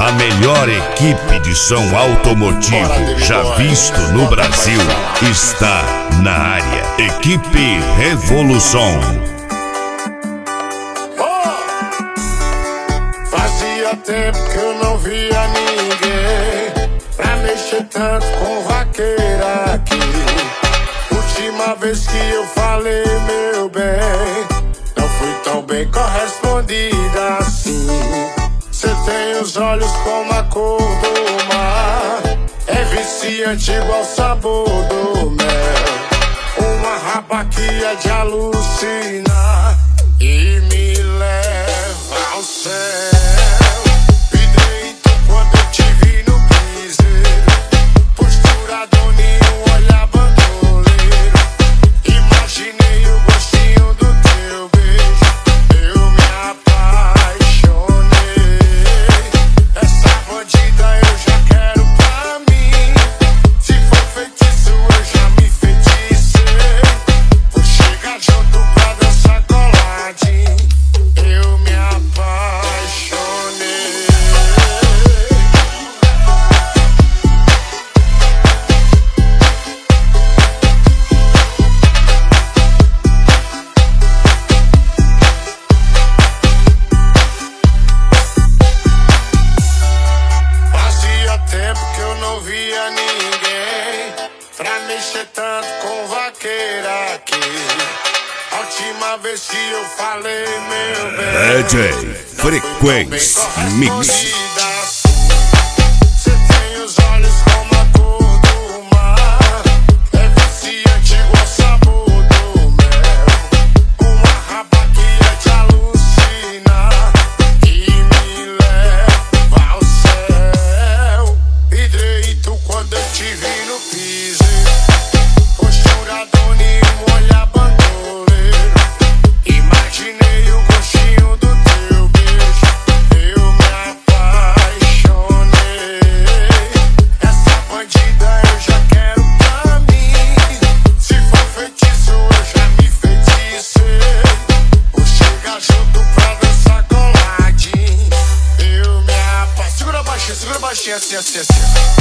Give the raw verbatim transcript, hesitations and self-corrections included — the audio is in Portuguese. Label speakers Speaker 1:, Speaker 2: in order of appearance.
Speaker 1: A melhor equipe de som automotivo já visto no Brasil está na área. Equipe Revolução.
Speaker 2: Oh! Fazia tempo que eu não via ninguém pra mexer tanto com vaqueira aqui. Última vez que eu falei, meu bem, não fui tão bem correspondida assim. Cê tem os olhos como a cor do mar, é viciante igual o sabor do mel. Uma raba que é de alucinar e me leva ao céu. Vidreito quando eu te vi no piseiro, postura doninho, olhar bandoleiro. Imaginei o gostinho do teu beijo, eu me apaixonei. Essa bandida eu já quero pra mim. Se for feitiço eu já me feticei. Vou chegar junto pra dançar coladinho, eu me apaixonei. Fazia tempo que eu não via ninguém pra mexer tanto com vaqueira aqui. A última vez que eu falei, meu bem,
Speaker 1: D J Frequência Mix.
Speaker 2: Cê tem os olhos como a cor do mar, é viciante igual o sabor do mel. Uma raba que é de alucinar e me leva ao céu. Vidreito quando eu te vi no piseiro, postura doninho, olhar bandoleiro. Imaginei o gostinho do teu beijo, eu me apaixonei. Essa bandida eu já quero pra mim. Se for feitiço eu já me feticei. Vou chegar junto pra dançar coladinho, eu me apaixonei. Segura baixinho, segura baixinho, assim, assim, assim.